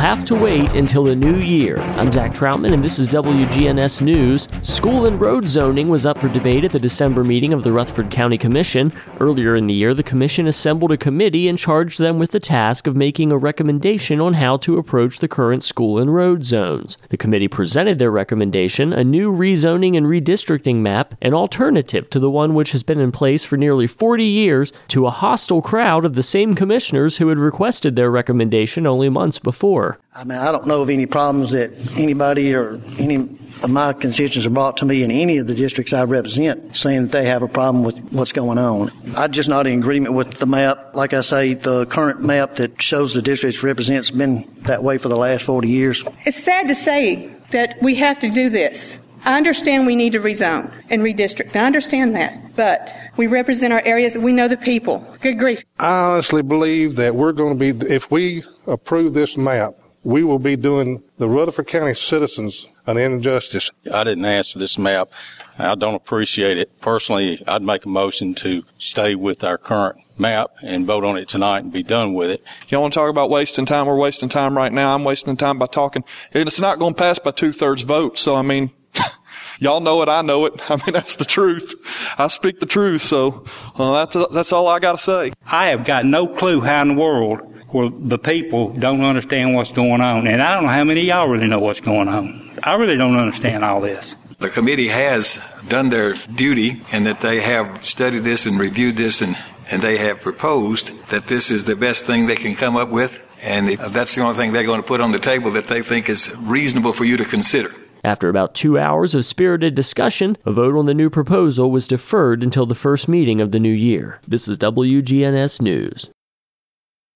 have to wait until the new year. I'm Zach Troutman, and this is WGNS News. School and road zoning was up for debate at the December meeting of the Rutherford County Commission. Earlier in the year, the commission assembled a committee and charged them with the task of making a recommendation on how to approach the current school and road zones. The committee presented their recommendation, a new rezoning and redistricting map, an alternative to the one which has been in place for nearly 40 years, to a hostile crowd of the same commissioners who had requested their recommendation only months before. I don't know of any problems that anybody or any of my constituents have brought to me in any of the districts I represent saying that they have a problem with what's going on. I'm just not in agreement with the map. Like I say, the current map that shows the districts represents been that way for the last 40 years. It's sad to say that we have to do this. I understand we need to rezone and redistrict. I understand that. But we represent our areas and we know the people. Good grief. I honestly believe that we're going to be, if we approve this map, we will be doing the Rutherford County citizens an injustice. I didn't ask for this map. I don't appreciate it. Personally, I'd make a motion to stay with our current map and vote on it tonight and be done with it. Y'all want to talk about wasting time? We're wasting time right now. I'm wasting time by talking. And it's not going to pass by 2/3 vote. So, y'all know it. I know it. That's the truth. I speak the truth. So that's all I got to say. I have got no clue how in the world where the people don't understand what's going on. And I don't know how many of y'all really know what's going on. I really don't understand all this. The committee has done their duty in that they have studied this and reviewed this and they have proposed that this is the best thing they can come up with. And that's the only thing they're going to put on the table that they think is reasonable for you to consider. After about 2 hours of spirited discussion, a vote on the new proposal was deferred until the first meeting of the new year. This is WGNS News.